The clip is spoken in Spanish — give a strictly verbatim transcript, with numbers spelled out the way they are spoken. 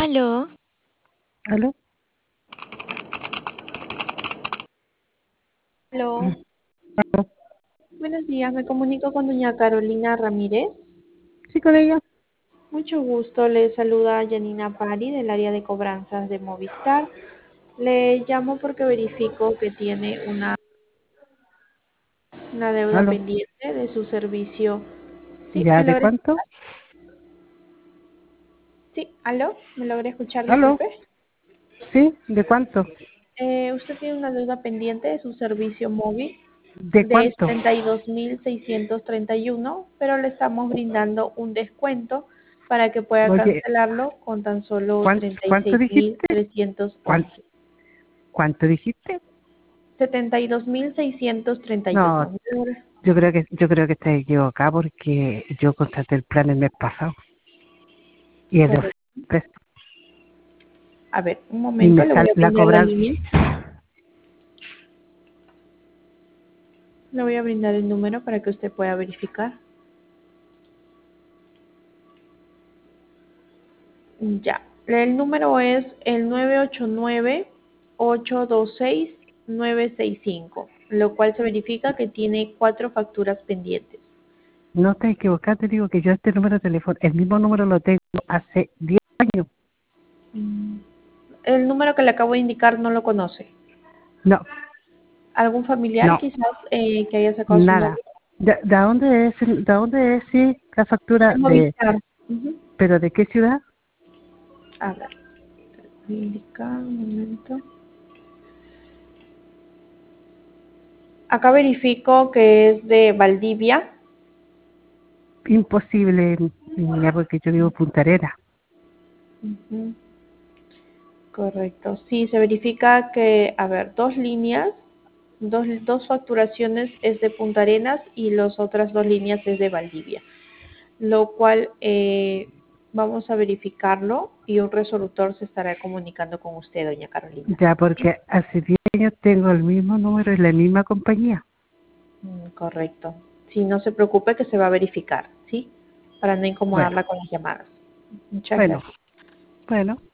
Aló, ¿Aló? Aló, buenos días, me comunico con doña Carolina Ramírez. Sí, con ella. Mucho gusto, le saluda Janina Pari del área de cobranzas de Movistar. Le llamo porque verifico que tiene una, una deuda ¿Aló? pendiente de su servicio. ¿Sí? ¿Me ¿Ya de logré cuánto? escuchar? Sí, aló, ¿me logré escuchar? ¿Aló? Disculpe. ¿Sí? ¿De cuánto? Eh, usted tiene una deuda pendiente de su servicio móvil ¿De de cuánto? setenta y dos mil seiscientos treinta y uno, pero le estamos brindando un descuento para que pueda Oye, cancelarlo con tan solo ¿cuánto, treinta y cuánto seis mil dijiste? trescientos ¿Cuánto, once. cuánto dijiste? setenta y dos mil seiscientos treinta y No, uno. yo creo que yo creo que estás equivocado porque yo contraté el plan el mes pasado y es de Correcto. ochocientos pesos A ver, un y momento, me le voy sale a la brindar la cobranza. línea. Le voy a brindar el número para que usted pueda verificar. Ya, el número es el nueve ocho nueve, ocho dos seis, nueve seis cinco, lo cual se verifica que tiene cuatro facturas pendientes. No te equivocas, te digo que yo este número de teléfono, el mismo número lo tengo hace diez años. Mm, El número que le acabo de indicar no lo conoce. No, ¿Algún familiar no, quizás eh, que haya sacado su nada. nombre? ¿De, de dónde es, el- de dónde es sí, la factura De de, Movistar. Ujú. pero de qué ciudad? A ver, voy a indicar un momento. Acá verifico que es de Valdivia. Imposible, niña, porque yo vivo en Punta Arenas. Ujú. Correcto. Sí, se verifica que, a ver, dos líneas, dos, dos facturaciones es de Punta Arenas y las otras dos líneas es de Valdivia, lo cual eh, vamos a verificarlo y un resolutor se estará comunicando con usted, doña Carolina. Ya, porque hace diez años tengo el mismo número y la misma compañía. Mm, correcto. Sí, no se preocupe que se va a verificar, ¿sí? Para no Bueno, incomodarla con las llamadas. Muchas bueno, gracias. bueno.